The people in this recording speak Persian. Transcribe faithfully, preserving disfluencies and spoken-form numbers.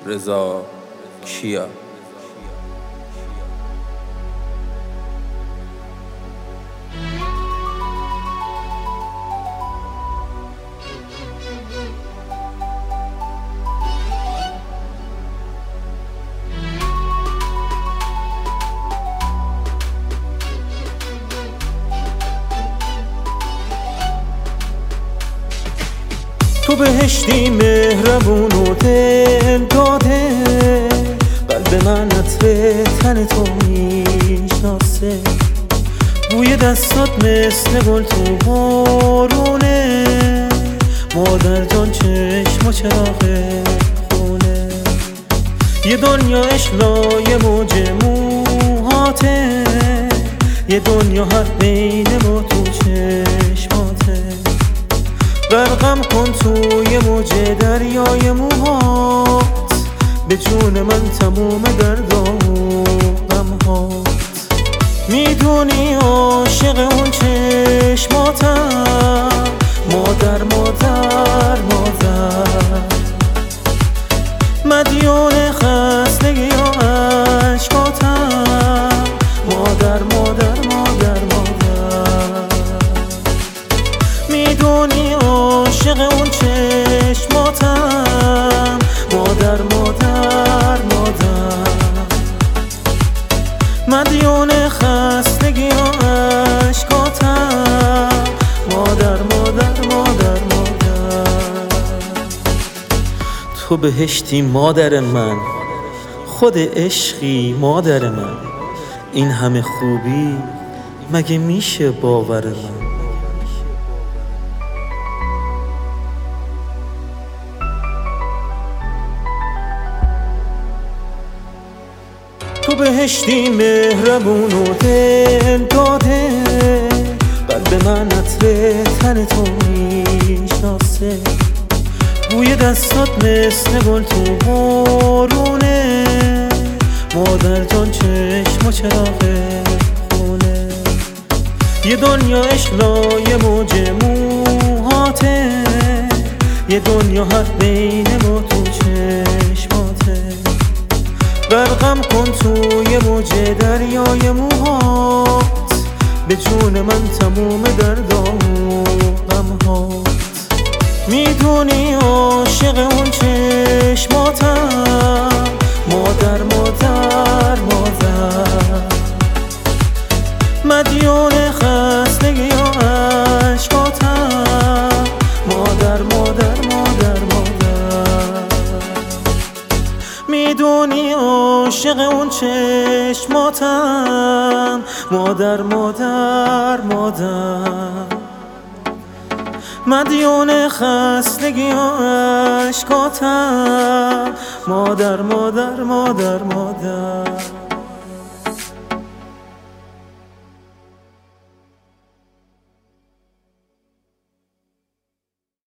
رضا کیا. تو بهشتی مهربون و دل داده، قلب من عطر تن تو میشناسه، بوی دستات مثل گل تو بارونه، مادر جان چشم و چراغ خونه، یه دنیا اشلای موج موهاته، یه دنیا هر بین ما تو چشماته، غرقم کن توی موج دریای موهات، به جون من تموم درد و غمهات، میدونی عاشق اون چشماتم، مادر مادر مادر، مدیون خستگی و عشقاتم، مادر مادر مادر مادر، میدونی عاشق اون چشماتم، مادر مادر مادر، مدیون خستگی و عشقاتم، مادر مادر مادر مادر. تو بهشتی مادر من، خود عشقی مادر من، این همه خوبی مگه میشه باور من؟ تو بهشتی مهربون و دل داده، قلب من عطر تن تو میشناسه، بوی دستات مثل گل تو بارونه، مادر جان چشم و چراغ خونه، یه دنیا اشلای موج موهاته، یه دنیا هر بین ما تو چشماته، غرقم کن توی موج دریای موهات، به جون من تموم درد و غمهات، میدونی عاشق اون چشماتم، مادر مادر مادر، مدیون خستگی و عشقاتم، مادر مادر مادر مادر، میدونی عاشق اون چشماتم، مادر مادر مادر، مدیون خستگی و عشقاتم، مادر مادر مادر مادر.